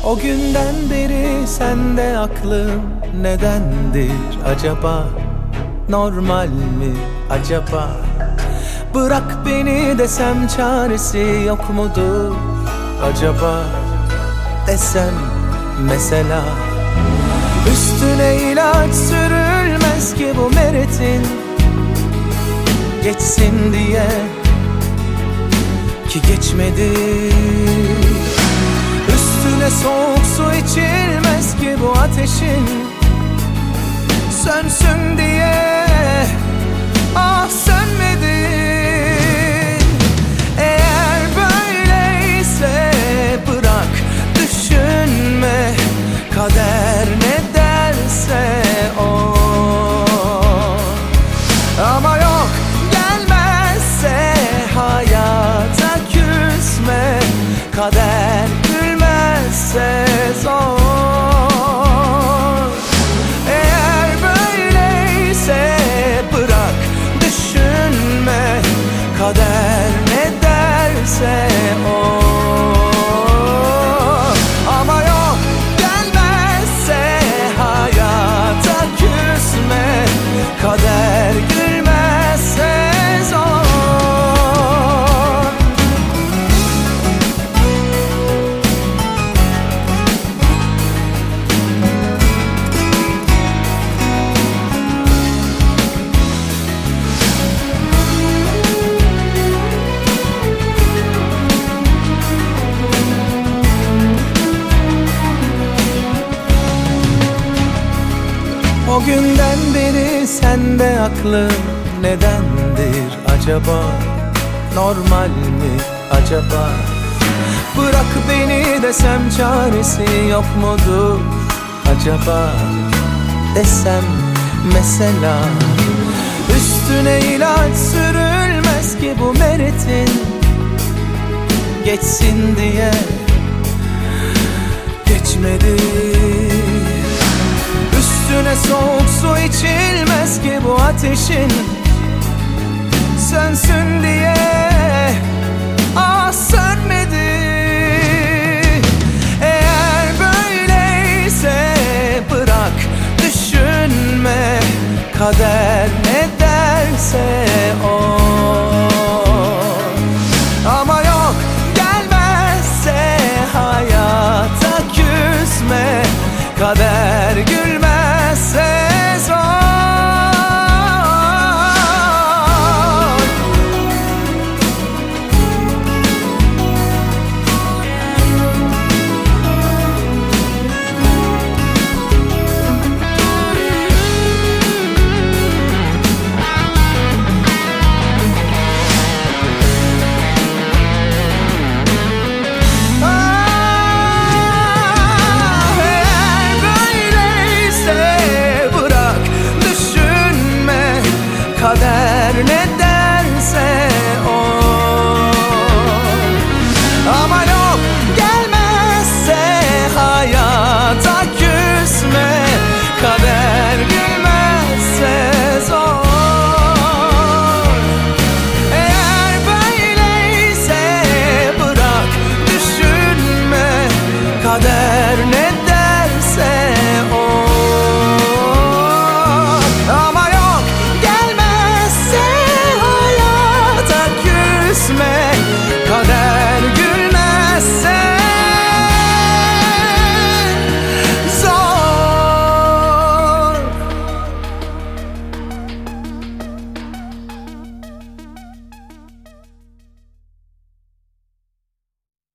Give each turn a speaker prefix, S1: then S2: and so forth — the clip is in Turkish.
S1: O günden beri sende aklım nedendir acaba? Normal mi acaba? Bırak beni desem çaresi yok mudur acaba? Desem mesela. Üstüne ilaç sürülmez ki bu meretin, geçsin diye ki geçmedi. Üstüne soğuk su içilmez ki bu ateşin, sönsün diye ah sönmedi. Eğer böyleyse bırak düşünme, kader ne derse o. Ama yok gelmezse hayata küsme, kader gülmezse zor. Eğer böyleyse bırak düşünme, kader ne derse o. Ama yok gelmezse hayata küsme, kader gülmezse zor. O günden beri sende aklım nedendir acaba? Normal mi acaba? Bırak beni desem çaresi yok mudur acaba? Desem mesela. Üstüne ilaç sürülmez ki bu meretin, geçsin diye geçmedi. Üstüne soğuk su içilmez ki bu ateşin, sönsün diye ah sönmedi. Eğer böyleyse bırak düşünme, kader ne derse o. Ama yok gelmezse hayata küsme, kader gülmez.